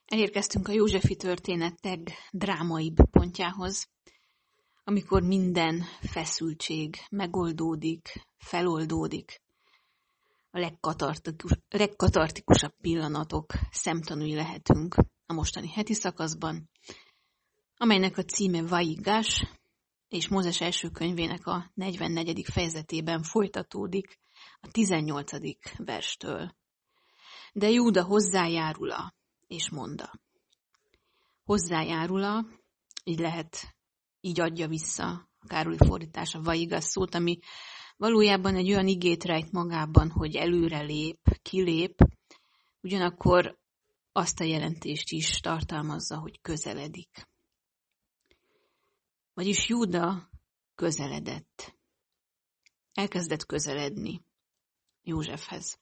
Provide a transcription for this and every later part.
Elérkeztünk a Józsefi történetek drámaibb pontjához, amikor minden feszültség megoldódik, feloldódik. A legkatartikusabb pillanatok szemtanúi lehetünk a mostani heti szakaszban, amelynek a címe Vaigash, és Mózes első könyvének a 44. fejezetében folytatódik a 18. verstől. De Júda hozzájárul és monda. Hozzájárul, így adja vissza a Károli fordítás a Vaigash szót, ami valójában egy olyan igét rejt magában, hogy előre lép, kilép, ugyanakkor azt a jelentést is tartalmazza, hogy közeledik. Vagyis Júda közeledett. Elkezdett közeledni Józsefhez.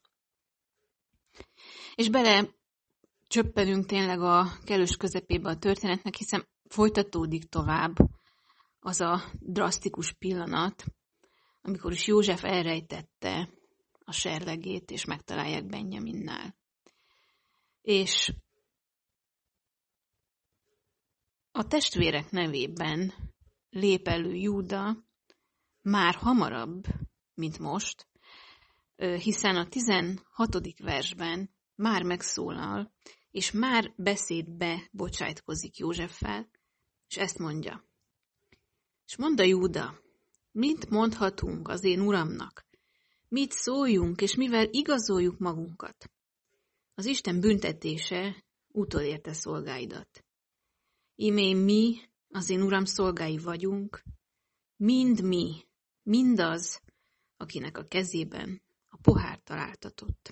És bele csöppenünk tényleg a kellős közepébe a történetnek, hiszen folytatódik tovább az a drasztikus pillanat, amikor is József elrejtette a serlegét, és megtalálják Benjaminnál. És a testvérek nevében lép elő Júda már hamarabb, mint most, hiszen a 16. versben már megszólal, és már beszédbe bocsájtkozik Józseffel, és ezt mondja. És mondta Júda, mit mondhatunk az én uramnak? Mit szóljunk, és mivel igazoljuk magunkat? Az Isten büntetése utolérte szolgáidat. Íme mi, az én uram szolgái vagyunk, mind mi, mindaz, akinek a kezében a pohár találtatott.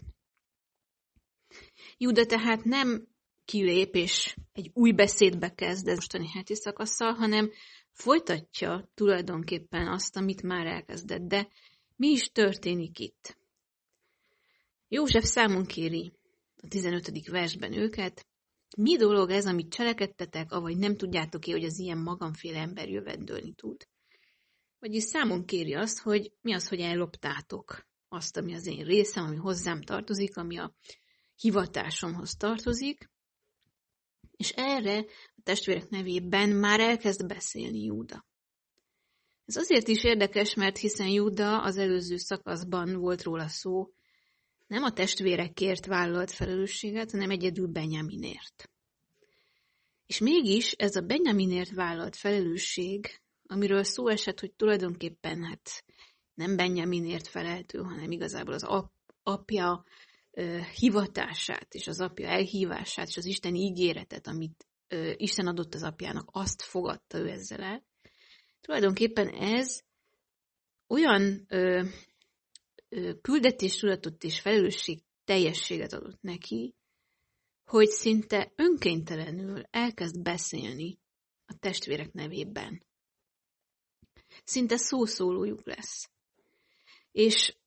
Júda tehát nem kilép és egy új beszédbe kezd ez mostani heti szakasszal, hanem folytatja tulajdonképpen azt, amit már elkezdett. De mi is történik itt? József számon kéri a 15. versben őket. Mi dolog ez, amit cselekedtetek, avagy nem tudjátok-e, hogy az ilyen magamféle ember jövendőlni tud? Vagyis számon kéri azt, hogy mi az, hogy elloptátok azt, ami az én részem, ami hozzám tartozik, ami a hivatásomhoz tartozik, és erre a testvérek nevében már elkezd beszélni Júda. Ez azért is érdekes, mert hiszen Júda az előző szakaszban volt róla szó, nem a testvérekért vállalt felelősséget, hanem egyedül Benjaminért. És mégis ez a Benjaminért vállalt felelősség, amiről szó esett, hogy tulajdonképpen nem Benjaminért feleltő, hanem igazából az apja hivatását, és az apja elhívását, és az isteni ígéretet, amit Isten adott az apjának, azt fogadta ő ezzel el. Tulajdonképpen ez olyan küldetéstudatot és felelősség teljességet adott neki, hogy szinte önkénytelenül elkezd beszélni a testvérek nevében. Szinte szószólójuk lesz. És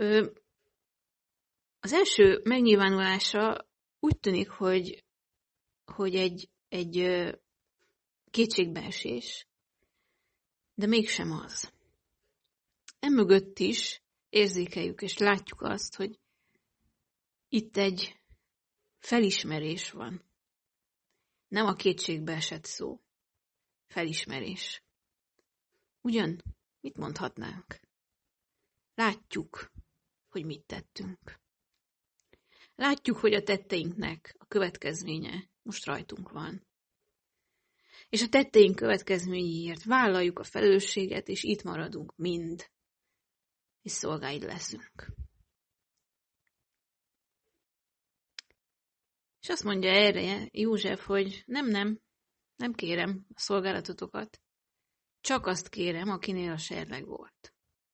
az első megnyilvánulása úgy tűnik, hogy egy kétségbeesés, de mégsem az. Emögött is érzékeljük és látjuk azt, hogy itt egy felismerés van. Nem a kétségbeesett szó. Felismerés. Ugyan, mit mondhatnánk? Látjuk, hogy mit tettünk. Látjuk, hogy a tetteinknek a következménye most rajtunk van. És a tetteink következményéért vállaljuk a felelősséget, és itt maradunk mind, és szolgáid leszünk. És azt mondja erre József, hogy nem kérem a szolgálatotokat, csak azt kérem, akinél a serleg volt.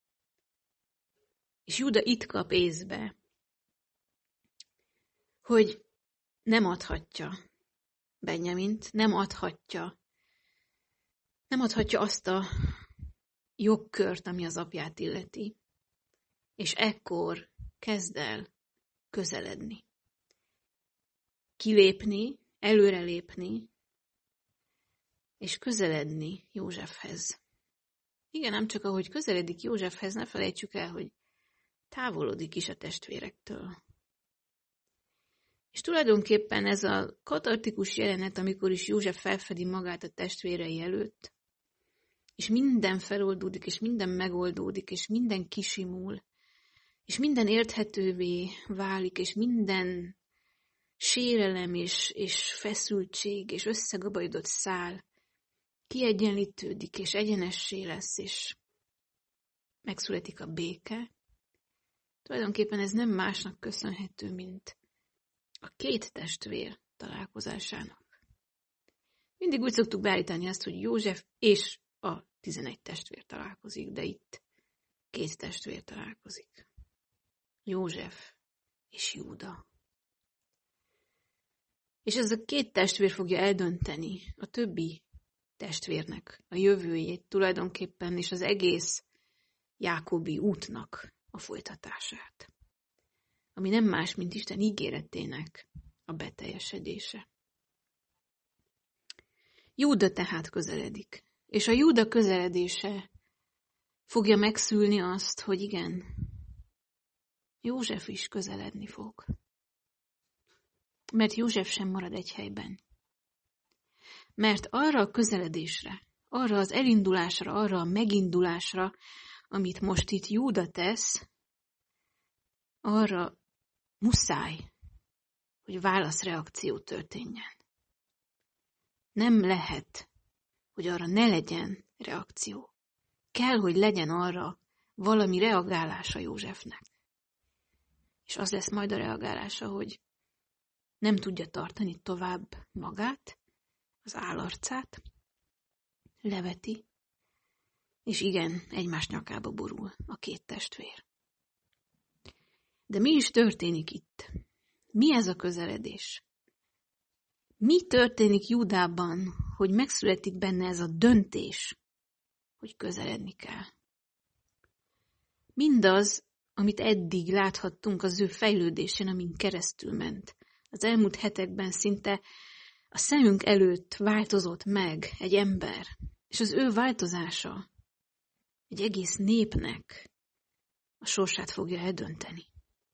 És Júda itt kap észbe, hogy nem adhatja Benjamint, nem adhatja azt a jogkört, ami az apját illeti. És ekkor kezd el közeledni. Kilépni, előrelépni, és közeledni Józsefhez. Igen, ám csak ahogy közeledik Józsefhez, ne felejtsük el, hogy távolodik is a testvérektől. És tulajdonképpen ez a katartikus jelenet, amikor is József felfedi magát a testvérei előtt, és minden feloldódik, és minden megoldódik, és minden kisimul, és minden érthetővé válik, és minden sérelem és feszültség és összegabajodott szál kiegyenlítődik, és egyenessé lesz, és megszületik a béke. Tulajdonképpen ez nem másnak köszönhető, mint a két testvér találkozásának. Mindig úgy szoktuk beállítani azt, hogy József és a 11 testvér találkozik, de itt két testvér találkozik. József és Júda. És ez a két testvér fogja eldönteni a többi testvérnek a jövőjét tulajdonképpen, és az egész jákobi útnak a folytatását. Ami nem más, mint Isten ígéretének a beteljesedése. Júda tehát közeledik, és a Júda közeledése fogja megszülni azt, hogy igen, József is közeledni fog. Mert József sem marad egy helyben. Mert arra a közeledésre, arra az elindulásra, arra a megindulásra, amit most itt Júda tesz, arra muszáj, hogy válaszreakció történjen. Nem lehet, hogy arra ne legyen reakció. Kell, hogy legyen arra valami reagálása Józsefnek. És az lesz majd a reagálása, hogy nem tudja tartani tovább magát, az állarcát, leveti, és igen, egymás nyakába borul a két testvér. De mi is történik itt? Mi ez a közeledés? Mi történik Júdában, hogy megszületik benne ez a döntés, hogy közeledni kell? Mindaz, amit eddig láthattunk az ő fejlődésén, amin keresztül ment. Az elmúlt hetekben szinte a szemünk előtt változott meg egy ember, és az ő változása egy egész népnek a sorsát fogja eldönteni.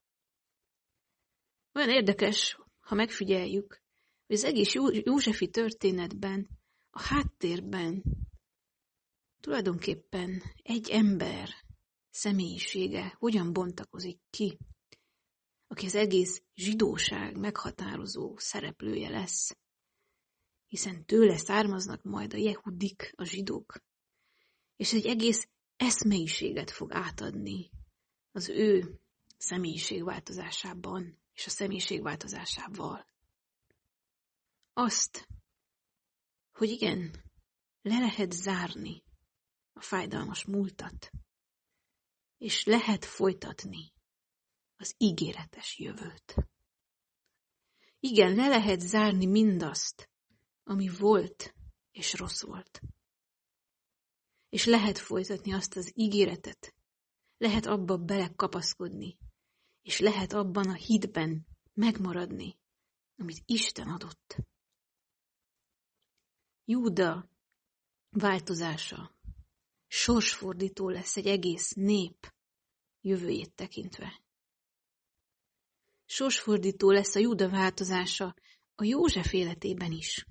Olyan érdekes, ha megfigyeljük, hogy az egész józsefi történetben, a háttérben tulajdonképpen egy ember személyisége hogyan bontakozik ki, aki az egész zsidóság meghatározó szereplője lesz, hiszen tőle származnak majd a jehudik, a zsidók, és egy egész eszmeiséget fog átadni az ő személyiségváltozásában és a személyiségváltozásával. Azt, hogy igen, le lehet zárni a fájdalmas múltat, és lehet folytatni az ígéretes jövőt. Igen, le lehet zárni mindazt, ami volt és rossz volt. És lehet folytatni azt az ígéretet, lehet abba belekapaszkodni, és lehet abban a hitben megmaradni, amit Isten adott. Júda változása sorsfordító lesz egy egész nép jövőjét tekintve. Sorsfordító lesz a Júda változása a József életében is.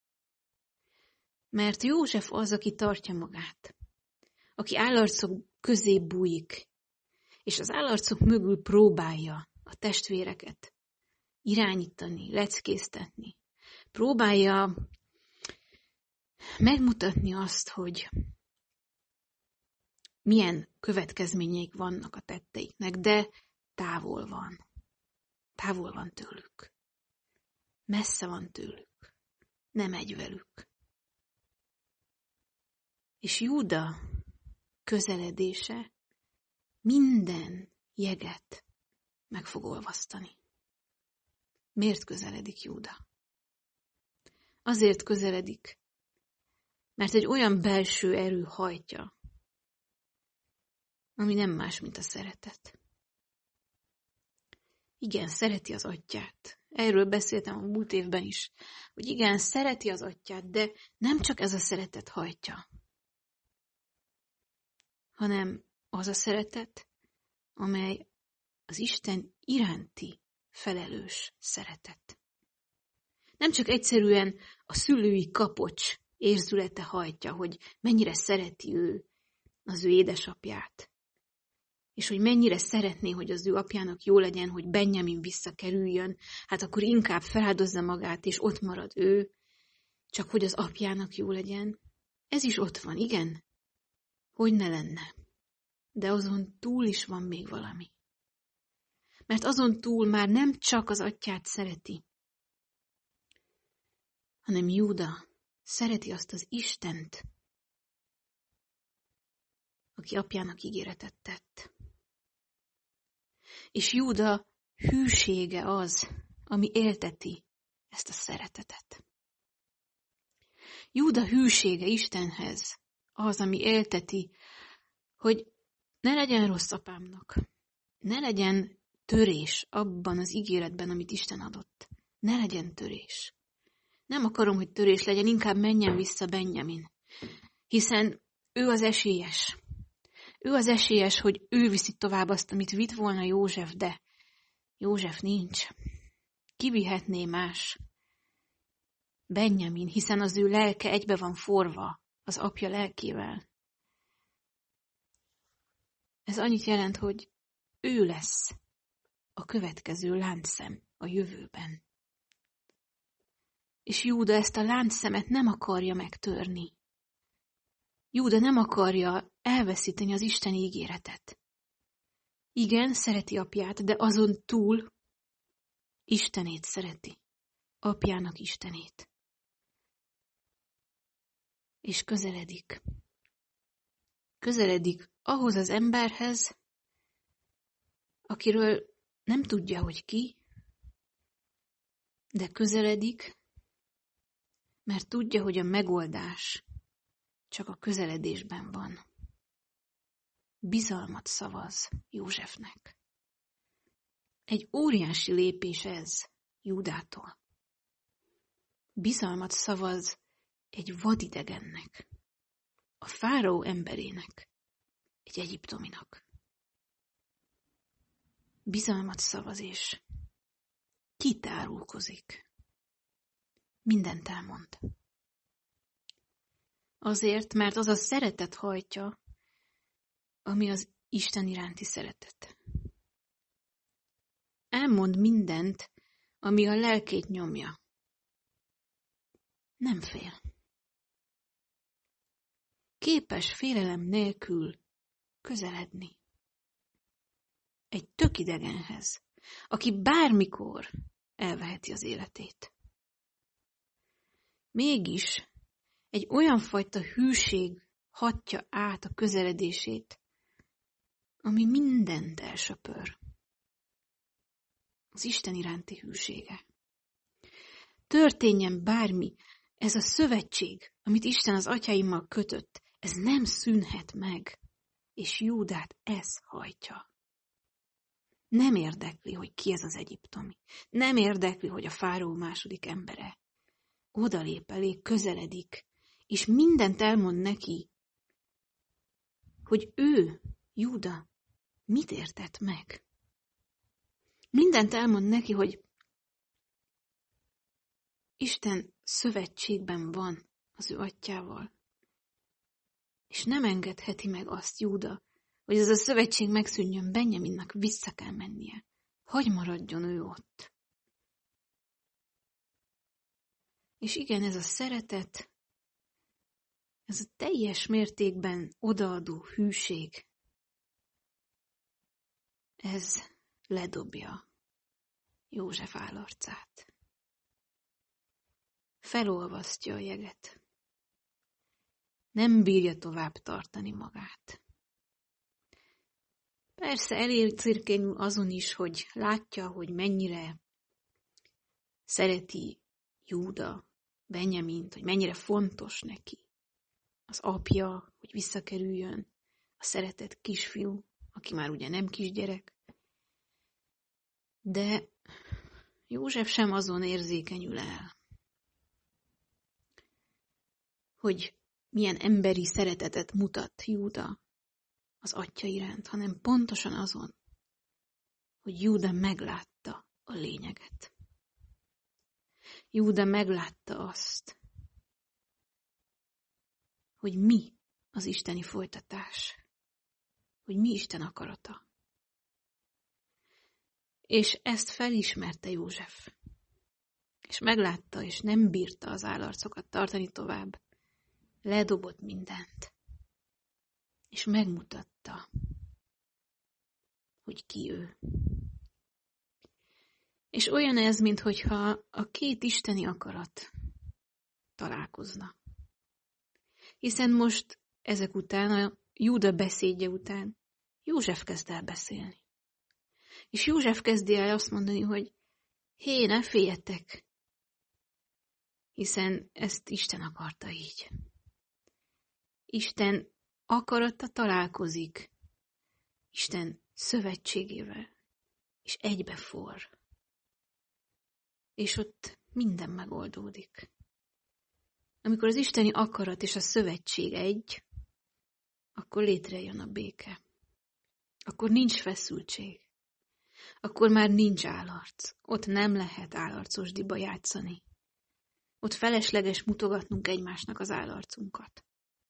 Mert József az, aki tartja magát, aki állarcok közé bújik, és az állarcok mögül próbálja a testvéreket irányítani, leckéztetni. Próbálja megmutatni azt, hogy milyen következményeik vannak a tetteiknek, de távol van. Távol van tőlük. Messze van tőlük. Nem egy velük. És Júda közeledése minden jeget meg fog olvasztani. Miért közeledik Júda? Azért közeledik, mert egy olyan belső erő hajtja, ami nem más, mint a szeretet. Igen, szereti az atyját. Erről beszéltem a múlt évben is, hogy igen, szereti az atyját, de nem csak ez a szeretet hajtja, hanem az a szeretet, amely az Isten iránti felelős szeretet. Nem csak egyszerűen a szülői kapocs érzülete hajtja, hogy mennyire szereti ő az ő édesapját, és hogy mennyire szeretné, hogy az ő apjának jó legyen, hogy Benjamin visszakerüljön, hát akkor inkább feláldozza magát, és ott marad ő, csak hogy az apjának jó legyen. Ez is ott van, igen? Hogy ne lenne? De azon túl is van még valami. Mert azon túl már nem csak az atyát szereti, hanem Júda szereti azt az Istent, aki apjának ígéretet tett. És Júda hűsége az, ami élteti ezt a szeretetet. Júda hűsége Istenhez az, ami élteti, hogy ne legyen rossz apámnak, ne legyen törés abban az ígéretben, amit Isten adott. Ne legyen törés. Nem akarom, hogy törés legyen, inkább menjen vissza Benjamin, hiszen ő az esélyes. Ő az esélyes, hogy ő viszi tovább azt, amit vitt volna József, de József nincs. Kivihetné más? Benjamin, hiszen az ő lelke egybe van forva az apja lelkével. Ez annyit jelent, hogy ő lesz a következő láncszem a jövőben. És Júda ezt a láncszemet nem akarja megtörni. Júda nem akarja elveszíteni az Isten ígéretet. Igen, szereti apját, de azon túl Istenét szereti. Apjának Istenét. És közeledik. Közeledik ahhoz az emberhez, akiről nem tudja, hogy ki, de közeledik, mert tudja, hogy a megoldás csak a közeledésben van. Bizalmat szavaz Józsefnek. Egy óriási lépés ez Júdától. Bizalmat szavaz egy vadidegennek, a fáraó emberének, egy egyiptominak. Bizalmat szavaz és kitárulkozik. Mindent elmond. Azért, mert az a szeretet hajtja, ami az Isten iránti szeretet. Elmond mindent, ami a lelkét nyomja. Nem fél. Képes félelem nélkül közeledni. Egy tök idegenhez, aki bármikor elveheti az életét. Mégis egy olyan fajta hűség hatja át a közeledését, ami mindent elsöpör. Az Isten iránti hűsége. Történjen bármi, ez a szövetség, amit Isten az atyáimmal kötött, ez nem szűnhet meg, és Júdát ez hajtja. Nem érdekli, hogy ki ez az egyiptomi. Nem érdekli, hogy a fáraó második embere. Odalép elé, közeledik, és mindent elmond neki, hogy ő, Júda, mit értett meg. Mindent elmond neki, hogy Isten szövetségben van az ő atyával. És nem engedheti meg azt Júda, hogy ez a szövetség megszűnjön, Benjaminnak vissza kell mennie. Hagy maradjon ő ott. És igen, ez a szeretet, ez a teljes mértékben odaadó hűség, ez ledobja József állarcát. Felolvasztja a jeget. Nem bírja tovább tartani magát. Persze elérzékenyül azon is, hogy látja, hogy mennyire szereti Júda Benjamint, hogy mennyire fontos neki az apja, hogy visszakerüljön, a szeretett kisfiú, aki már ugye nem kisgyerek. De József sem azon érzékenyül el, hogy milyen emberi szeretetet mutat Júda az atya iránt, hanem pontosan azon, hogy Júda meglátta a lényeget. Júda meglátta azt, hogy mi az isteni folytatás, hogy mi Isten akarata. És ezt felismerte József. És meglátta, és nem bírta az állarcokat tartani tovább. Ledobott mindent. És megmutatta, hogy ki ő. És olyan ez, minthogyha a két isteni akarat találkozna. Hiszen most ezek után, a Júda beszédje után József kezd el beszélni. És József kezdi el azt mondani, hogy hé, ne féljetek, hiszen ezt Isten akarta így. Isten akarata találkozik Isten szövetségével, és egybeforr. És ott minden megoldódik. Amikor az isteni akarat és a szövetség egy, akkor létrejön a béke. Akkor nincs feszültség. Akkor már nincs állarc. Ott nem lehet állarcosdiba játszani. Ott felesleges mutogatnunk egymásnak az állarcunkat.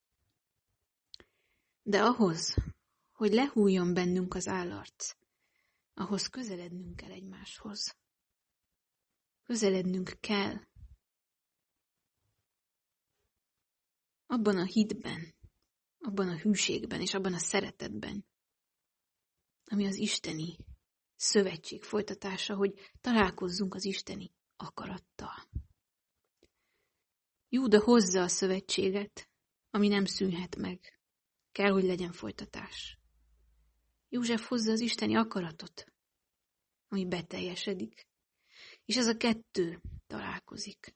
De ahhoz, hogy lehújjon bennünk az állarc, ahhoz közelednünk kell egymáshoz. Közelednünk kell. Abban a hitben, abban a hűségben és abban a szeretetben, ami az isteni szövetség folytatása, hogy találkozzunk az isteni akarattal. Júda hozza a szövetséget, ami nem szűnhet meg. Kell, hogy legyen folytatás. József hozza az isteni akaratot, ami beteljesedik. És ez a kettő találkozik.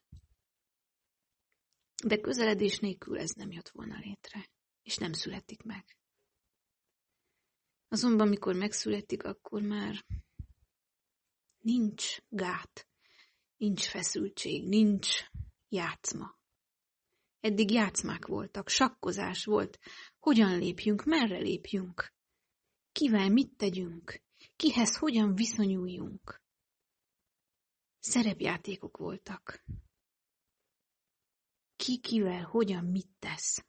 De közeledés nélkül ez nem jött volna létre, és nem születik meg. Azonban, mikor megszületik, akkor már nincs gát, nincs feszültség, nincs játszma. Eddig játszmák voltak, sakkozás volt. Hogyan lépjünk, merre lépjünk? Kivel mit tegyünk? Kihez hogyan viszonyuljunk? Szerepjátékok voltak. Ki kivel, hogyan, mit tesz?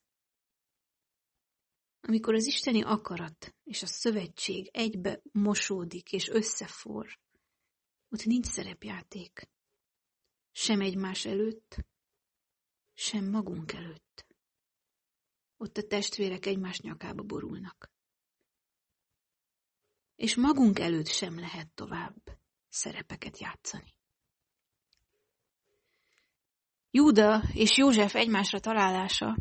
Amikor az isteni akarat és a szövetség egybe mosódik és összeforr, ott nincs szerepjáték. Sem egymás előtt, sem magunk előtt. Ott a testvérek egymás nyakába borulnak. És magunk előtt sem lehet tovább szerepeket játszani. Júda és József egymásra találása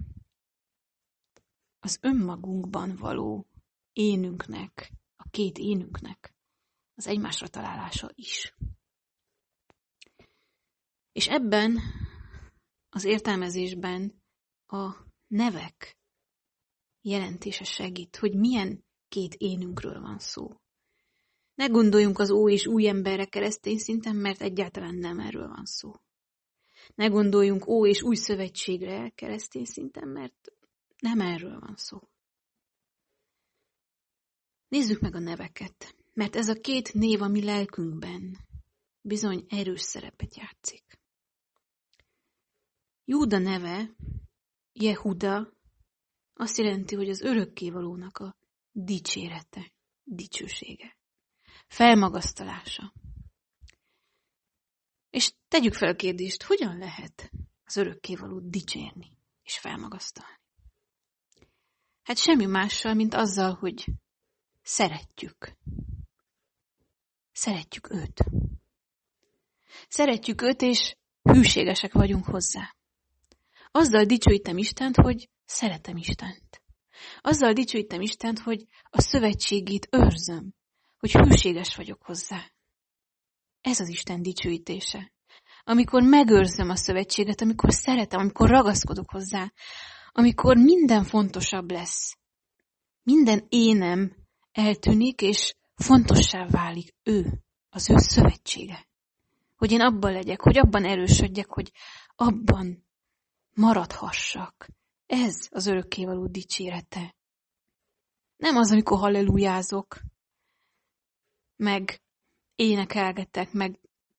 az önmagunkban való énünknek, a két énünknek az egymásra találása is. És ebben az értelmezésben a nevek jelentése segít, hogy milyen két énünkről van szó. Ne gondoljunk az ó és új emberre keresztény szinten, mert egyáltalán nem erről van szó. Ne gondoljunk ó és új szövetségre keresztény szinten, mert nem erről van szó. Nézzük meg a neveket, mert ez a két név a mi lelkünkben bizony erős szerepet játszik. Júda neve, Jehuda, azt jelenti, hogy az örökkévalónak a dicsérete, dicsősége, felmagasztalása. És tegyük fel a kérdést, hogyan lehet az örökkévalót dicsérni és felmagasztalni? Hát semmi mással, mint azzal, hogy szeretjük. Szeretjük őt. Szeretjük őt, és hűségesek vagyunk hozzá. Azzal dicsőítem Istent, hogy szeretem Istent. Azzal dicsőítem Istent, hogy a szövetségét őrzöm, hogy hűséges vagyok hozzá. Ez az Isten dicsőítése. Amikor megőrzöm a szövetséget, amikor szeretem, amikor ragaszkodok hozzá, amikor minden fontosabb lesz. Minden énem eltűnik, és fontossá válik ő, az ő szövetsége. Hogy én abban legyek, hogy abban erősödjek, hogy abban maradhassak. Ez az örökkévaló dicsérete. Nem az, amikor hallelujázok, meg énekelgetek, meg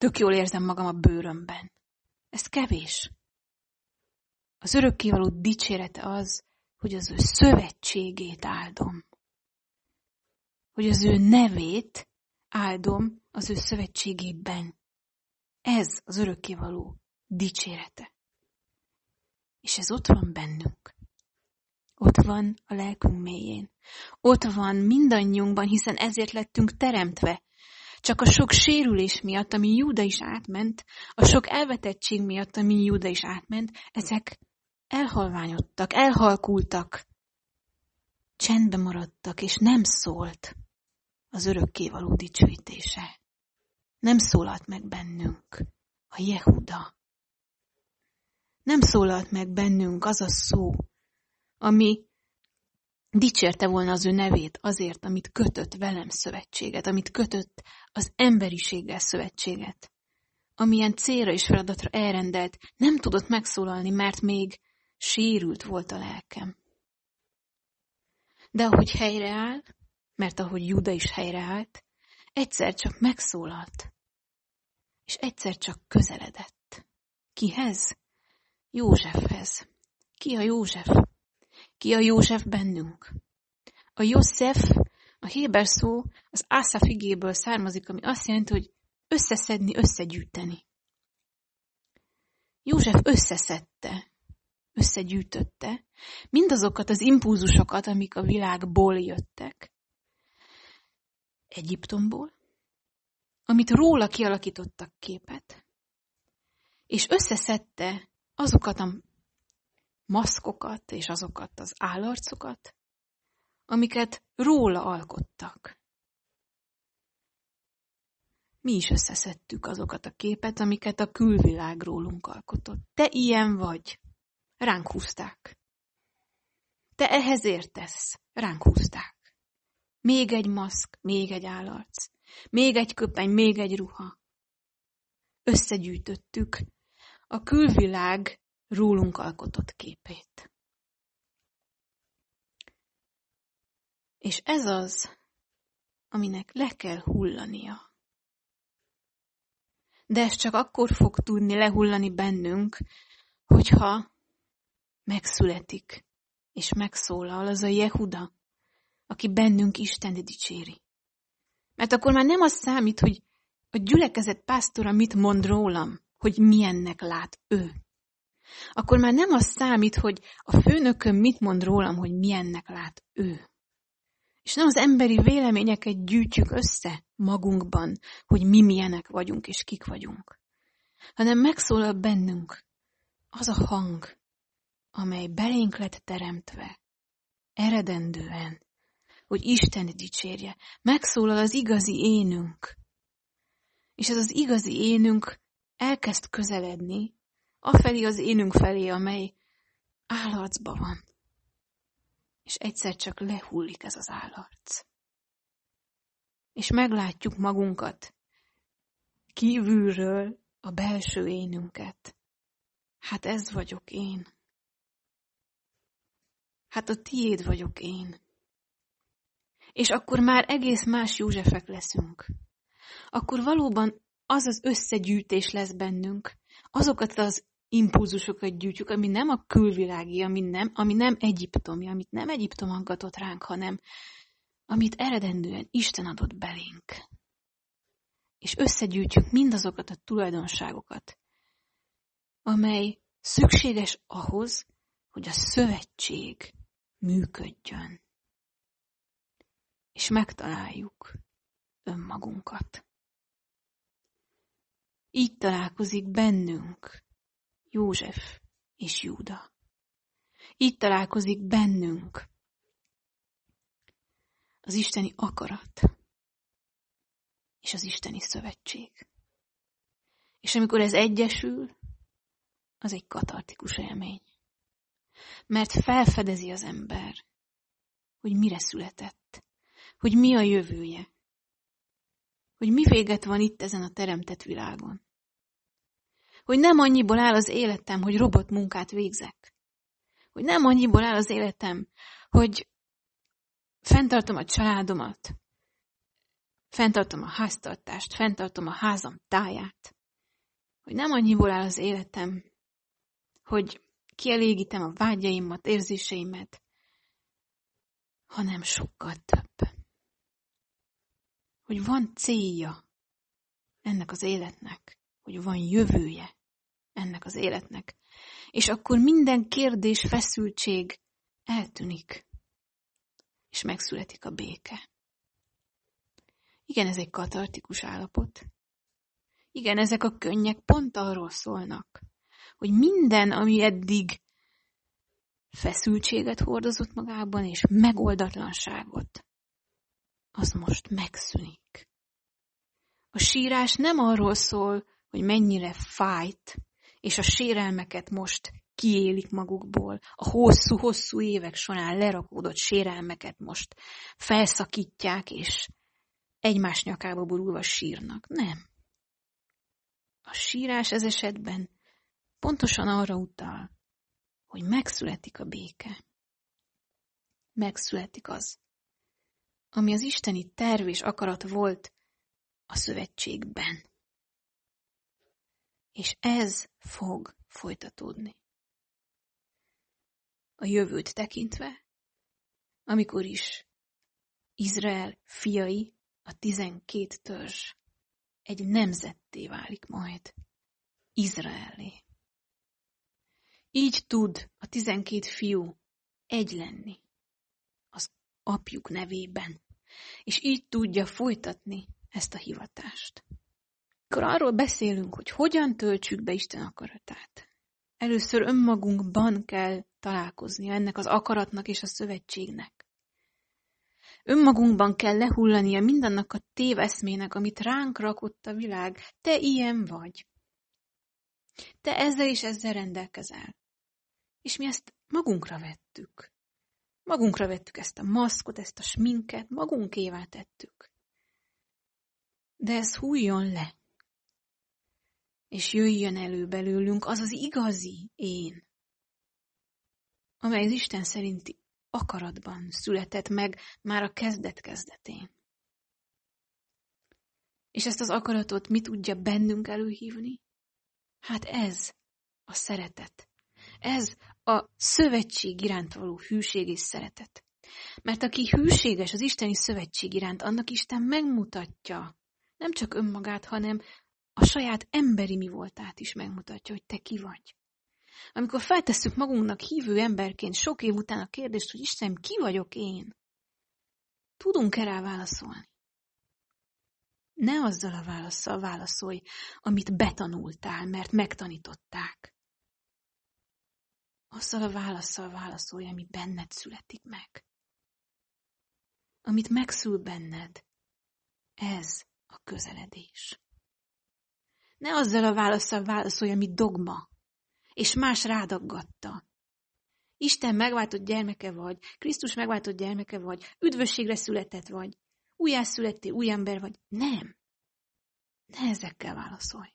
Tök jól érzem magam a bőrömben. Ez kevés. Az örökkévaló dicsérete az, hogy az ő szövetségét áldom. Hogy az ő nevét áldom az ő szövetségében. Ez az örökkévaló dicsérete. És ez ott van bennünk. Ott van a lelkünk mélyén. Ott van mindannyiunkban, hiszen ezért lettünk teremtve. Csak a sok sérülés miatt, ami Júda is átment, a sok elvetettség miatt, ami Júda is átment, ezek elhalványodtak, elhalkultak, csendbe maradtak, és nem szólt az örökkévaló dicsőítése. Nem szólalt meg bennünk a Jehuda. Nem szólalt meg bennünk az a szó, ami dicsérte volna az ő nevét azért, amit kötött velem szövetséget, amit kötött az emberiséggel szövetséget, amilyen célra és feladatra elrendelt, nem tudott megszólalni, mert még sérült volt a lelkem. De ahogy helyreáll, mert ahogy Júda is helyreállt, egyszer csak megszólalt, és egyszer csak közeledett. Kihez? Józsefhez. Ki a József? Ki a József bennünk? A József, a héber szó az Ásaf igéből származik, ami azt jelenti, hogy összeszedni, összegyűjteni. József összeszedte, összegyűjtötte mindazokat az impulzusokat, amik a világból jöttek. Egyiptomból, amit róla kialakítottak képet, és összeszedte azokat a maszkokat és azokat az állarcokat, amiket róla alkottak. Mi is összeszedtük azokat a képet, amiket a külvilág rólunk alkotott. Te ilyen vagy. Ránk húzták. Te ehhez értesz. Ránk húzták. Még egy maszk, még egy állarc, még egy köpeny, még egy ruha. Összegyűjtöttük a külvilág rólunk alkotott képét. És ez az, aminek le kell hullania. De ez csak akkor fog tudni lehullani bennünk, hogyha megszületik és megszólal az a Jehuda, aki bennünk Istent dicséri. Mert akkor már nem az számít, hogy a gyülekezet pásztora mit mond rólam, hogy milyennek lát ő. Akkor már nem az számít, hogy a főnököm mit mond rólam, hogy milyennek lát ő. És nem az emberi véleményeket gyűjtjük össze magunkban, hogy mi milyenek vagyunk és kik vagyunk, hanem megszólal bennünk az a hang, amely belénk lett teremtve, eredendően, hogy Isten dicsérje. Megszólal az igazi énünk. És ez az igazi énünk elkezd közeledni afelé az énünk felé, amely állarcban van. És egyszer csak lehullik ez az állarc. És meglátjuk magunkat kívülről a belső énünket. Hát ez vagyok én. Hát a tiéd vagyok én. És akkor már egész más Józsefek leszünk. Akkor valóban az az összegyűjtés lesz bennünk, azokat az impulzusokat gyűjtjük, ami nem a külvilági, ami nem egyiptomi, amit nem Egyiptom aggatott ránk, hanem amit eredendően Isten adott belénk. És összegyűjtjük mindazokat a tulajdonságokat, amely szükséges ahhoz, hogy a szövetség működjön. És megtaláljuk önmagunkat. Így találkozik bennünk József és Júda. Így találkozik bennünk az isteni akarat és az isteni szövetség. És amikor ez egyesül, az egy katartikus élmény. Mert felfedezi az ember, hogy mire született, hogy mi a jövője, hogy mi véget van itt ezen a teremtett világon. Hogy nem annyiból áll az életem, hogy robotmunkát végzek. Hogy nem annyiból áll az életem, hogy fenntartom a családomat, fenntartom a háztartást, fenntartom a házam táját. hogy nem annyiból áll az életem, hogy kielégítem a vágyaimat, érzéseimet, hanem sokkal több. Hogy van célja ennek az életnek, hogy van jövője ennek az életnek. És akkor minden kérdés, feszültség eltűnik, és megszületik a béke. Igen, ez egy katartikus állapot. Igen, ezek a könnyek pont arról szólnak, hogy minden, ami eddig feszültséget hordozott magában, és megoldatlanságot, az most megszűnik. A sírás nem arról szól, hogy mennyire fájt, és a sérelmeket most kiélik magukból. A hosszú-hosszú évek során lerakódott sérelmeket most felszakítják, és egymás nyakába borulva sírnak. Nem. A sírás ez esetben pontosan arra utal, hogy megszületik a béke. Megszületik az, ami az isteni terv és akarat volt a szövetségben. És ez fog folytatódni. A jövőt tekintve, amikor is Izrael fiai, a 12 törzs egy nemzetté válik majd. Izraellé. Így tud a 12 fiú egy lenni az apjuk nevében, és így tudja folytatni ezt a hivatást. Akkor arról beszélünk, hogy hogyan töltsük be Isten akaratát. Először önmagunkban kell találkoznia ennek az akaratnak és a szövetségnek. Önmagunkban kell lehullania mindannak a téveszmének, amit ránk rakott a világ. Te ilyen vagy. Te ezzel és ezzel rendelkezel. És mi ezt magunkra vettük. Magunkra vettük ezt a maszkot, ezt a sminket, magunkévá tettük. De ez hulljon le. És jöjjön elő belőlünk az az igazi én, amely az Isten szerinti akaratban született meg már a kezdet-kezdetén. És ezt az akaratot mi tudja bennünk előhívni? Hát ez a szeretet. Ez a szövetség iránt való hűség és szeretet. Mert aki hűséges az isteni szövetség iránt, annak Isten megmutatja nem csak önmagát, hanem a saját emberi mi voltát is megmutatja, hogy te ki vagy. Amikor feltesszük magunknak hívő emberként sok év után a kérdést, hogy Istenem, ki vagyok én? Tudunk-e rá válaszolni? Ne azzal a válasszal válaszolj, amit betanultál, mert megtanították. Azzal a válasszal válaszolj, ami benned születik meg. Amit megszül benned, ez a közeledés. Ne azzal a válasszal válaszolj, ami dogma, és más rádaggatta. Isten megváltott gyermeke vagy, Krisztus megváltott gyermeke vagy, üdvösségre született vagy, újjászülettél, új ember vagy. Nem. Ne ezekkel válaszolj.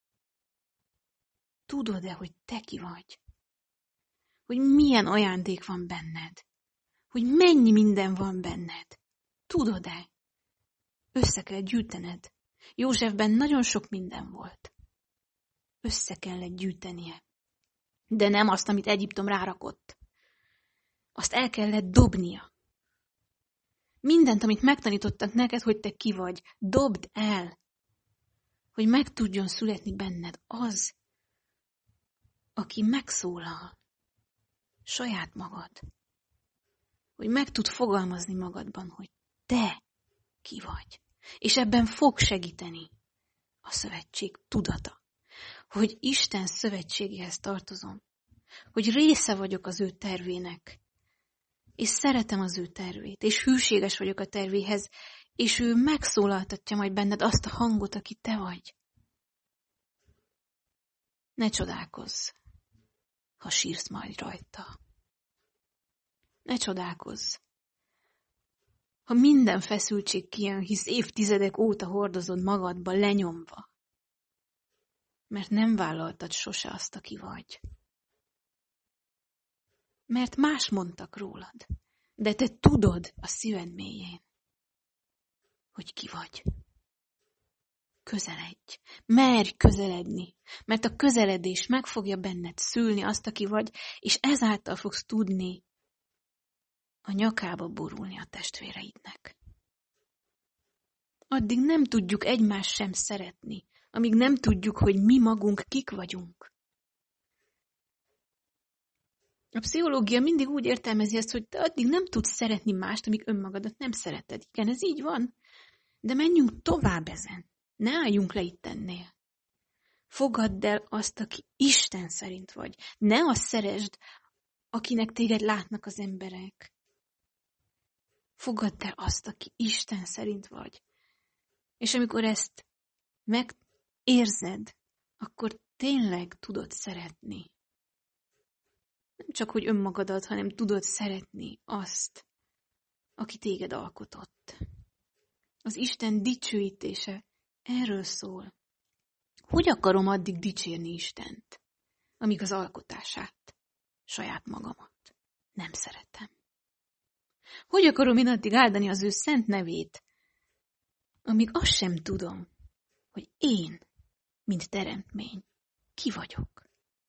Tudod-e, hogy te ki vagy? Hogy milyen ajándék van benned? Hogy mennyi minden van benned? Tudod-e? Össze kell gyűjtened. Józsefben nagyon sok minden volt. Össze kellett gyűjtenie. De nem azt, amit Egyiptom rárakott. Azt el kellett dobnia. Mindent, amit megtanítottak neked, hogy te ki vagy, dobd el. Hogy meg tudjon születni benned az, aki megszólal. Saját magad. Hogy meg tud fogalmazni magadban, hogy te ki vagy. És ebben fog segíteni a szövetség tudata. Hogy Isten szövetségéhez tartozom. Hogy része vagyok az ő tervének. És szeretem az ő tervét. És hűséges vagyok a tervéhez. És ő megszólaltatja majd benned azt a hangot, aki te vagy. Ne csodálkozz, ha sírsz majd rajta. Ne csodálkozz, ha minden feszültség kijön, hisz évtizedek óta hordozod magadba lenyomva. Mert nem vállaltad sose azt, aki vagy. Mert más mondtak rólad, de te tudod a szíved mélyén, hogy ki vagy. közeledj, merj közeledni, mert a közeledés meg fogja benned szülni azt, aki vagy, és ezáltal fogsz tudni a nyakába borulni a testvéreidnek. Addig nem tudjuk egymást sem szeretni, amíg nem tudjuk, hogy mi magunk kik vagyunk. A pszichológia mindig úgy értelmezi ezt, hogy te addig nem tudsz szeretni mást, amíg önmagadat nem szereted. Igen, ez így van, de menjünk tovább ezen. Ne álljunk le itt ennél. Fogadd el azt, aki Isten szerint vagy. Ne azt szeresd, akinek téged látnak az emberek. Fogadd el azt, aki Isten szerint vagy. És amikor ezt megérzed, akkor tényleg tudod szeretni. Nem csak, hogy önmagadat, hanem tudod szeretni azt, aki téged alkotott. Az Isten dicsőítése erről szól. Hogy akarom addig dicsérni Istent, amíg az alkotását, saját magamat nem szeretem? Hogy akarom én addig áldani az ő szent nevét, amíg azt sem tudom, hogy én, mint teremtmény, ki vagyok?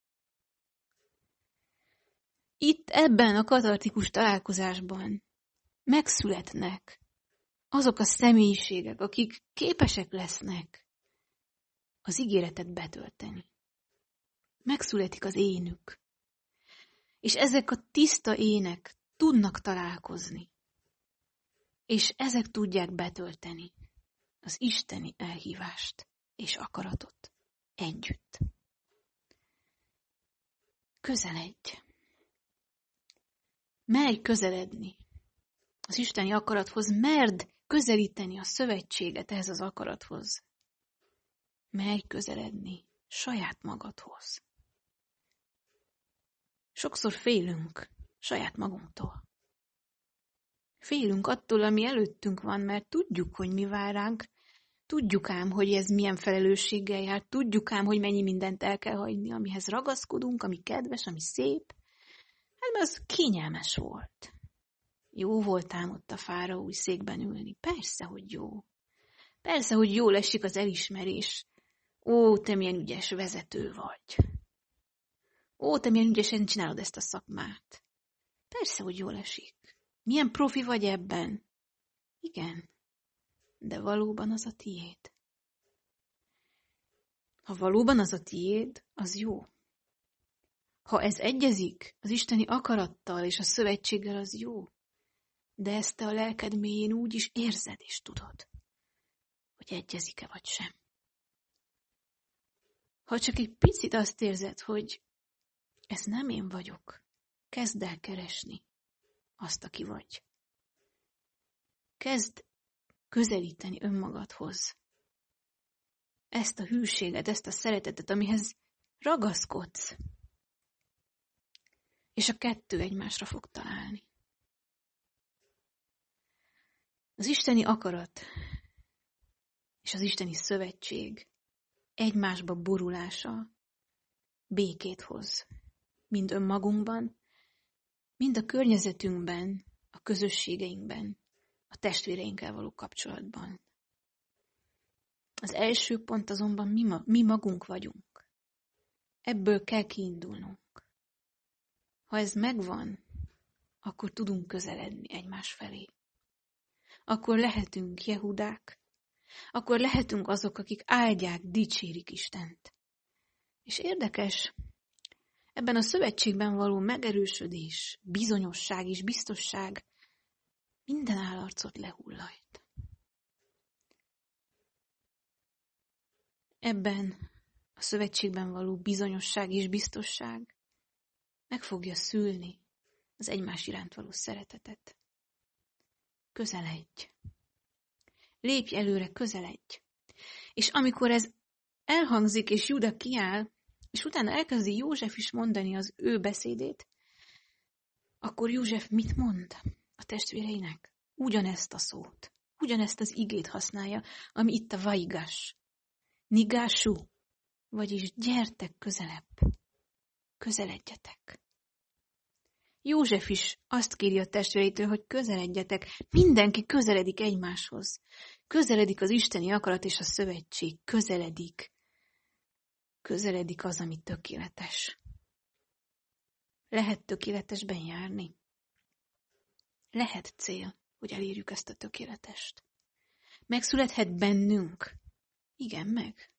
Itt ebben a katartikus találkozásban megszületnek azok a személyiségek, akik képesek lesznek az ígéretet betölteni. Megszületik az énük. És ezek a tiszta ének tudnak találkozni. És ezek tudják betölteni az isteni elhívást és akaratot együtt. Közeledj! Merj közeledni az isteni akarathoz, merd közelíteni a szövetséget ehhez az akarathoz. Merj közeledni saját magadhoz. Sokszor félünk saját magunktól. Félünk attól, ami előttünk van, mert tudjuk, hogy mi vár ránk, tudjuk ám, hogy ez milyen felelősséggel jár, tudjuk ám, hogy mennyi mindent el kell hagyni, amihez ragaszkodunk, ami kedves, ami szép. Hát mert az kényelmes volt. Jó volt ám ott a fáraói székben ülni. Persze, hogy jó. Persze, hogy jól esik az elismerés. Ó, te milyen ügyes vezető vagy. Ó, te milyen ügyesen csinálod ezt a szakmát. Persze, hogy jól esik. Milyen profi vagy ebben? Igen, de valóban az a tiéd. Ha valóban az a tiéd, az jó. Ha ez egyezik az isteni akarattal és a szövetséggel, az jó. De ezt te a lelked mélyén úgy is érzed és tudod, hogy egyezik-e vagy sem. Ha csak egy picit azt érzed, hogy ez nem én vagyok, kezd el keresni azt, aki vagy. Kezd közelíteni önmagadhoz. Ezt a hűséget, ezt a szeretetet, amihez ragaszkodsz. És a kettő egymásra fog találni. Az isteni akarat és az isteni szövetség egymásba borulása békét hoz. Mind önmagunkban, mind a környezetünkben, a közösségeinkben, a testvéreinkkel való kapcsolatban. Az első pont azonban mi magunk vagyunk. Ebből kell kiindulnunk. Ha ez megvan, akkor tudunk közeledni egymás felé. Akkor lehetünk Jehudák, akkor lehetünk azok, akik áldják, dicsérik Istent. És érdekes, ebben a szövetségben való megerősödés, bizonyosság és biztosság minden állarcot lehullajt. Ebben a szövetségben való bizonyosság és biztosság meg fogja szülni az egymás iránt való szeretetet. Közeledj! Lépj előre, közeledj! És amikor ez elhangzik, és Júda kiáll, és utána elkezdi József is mondani az ő beszédét, akkor József mit mond a testvéreinek? Ugyanezt a szót, ugyanezt az igét használja, ami itt a vaigas. Nigású, vagyis gyertek közelebb, közeledjetek. József is azt kéri a testvéreitől, hogy közeledjetek. Mindenki közeledik egymáshoz. Közeledik az isteni akarat és a szövetség. Közeledik. Közeledik az, ami tökéletes. Lehet tökéletesben járni. Lehet cél, hogy elérjük ezt a tökéletest. Megszülethet bennünk. Igen, meg.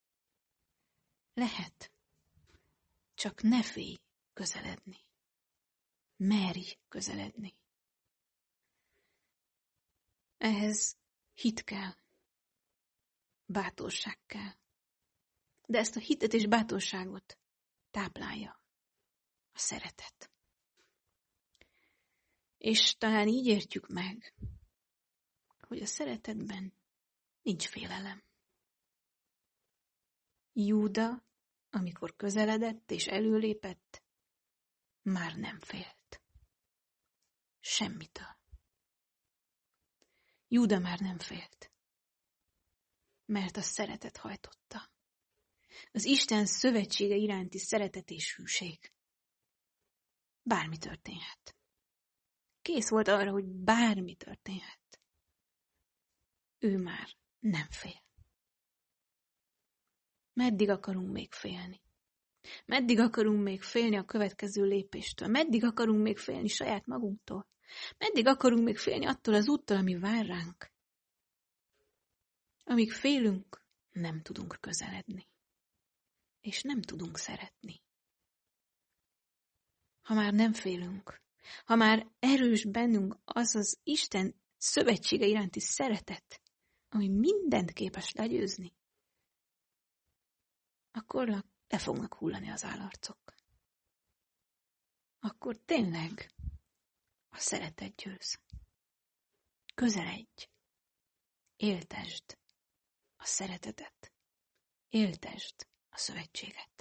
Lehet. Csak ne félj közeledni. Merj közeledni. Ehhez hit kell. Bátorság kell. De ezt a hitet és bátorságot táplálja a szeretet. És talán így értjük meg, hogy a szeretetben nincs félelem. Júda, amikor közeledett és előlépett, már nem félt. Semmitől. Júda már nem félt, mert a szeretet hajtotta. Az Isten szövetsége iránti szeretet és hűség. Bármi történhet. Kész volt arra, hogy bármi történhet. Ő már nem fél. Meddig akarunk még félni? Meddig akarunk még félni a következő lépéstől? Meddig akarunk még félni saját magunktól? Meddig akarunk még félni attól az úttól, ami vár ránk? Amíg félünk, nem tudunk közeledni. És nem tudunk szeretni. Ha már nem félünk, ha már erős bennünk az az Isten szövetsége iránti szeretet, ami mindent képes legyőzni, akkor le fognak hullani az állarcok. Akkor tényleg a szeretet győz. Közeledj, éltesd a szeretetet, éltesd a szövetséget.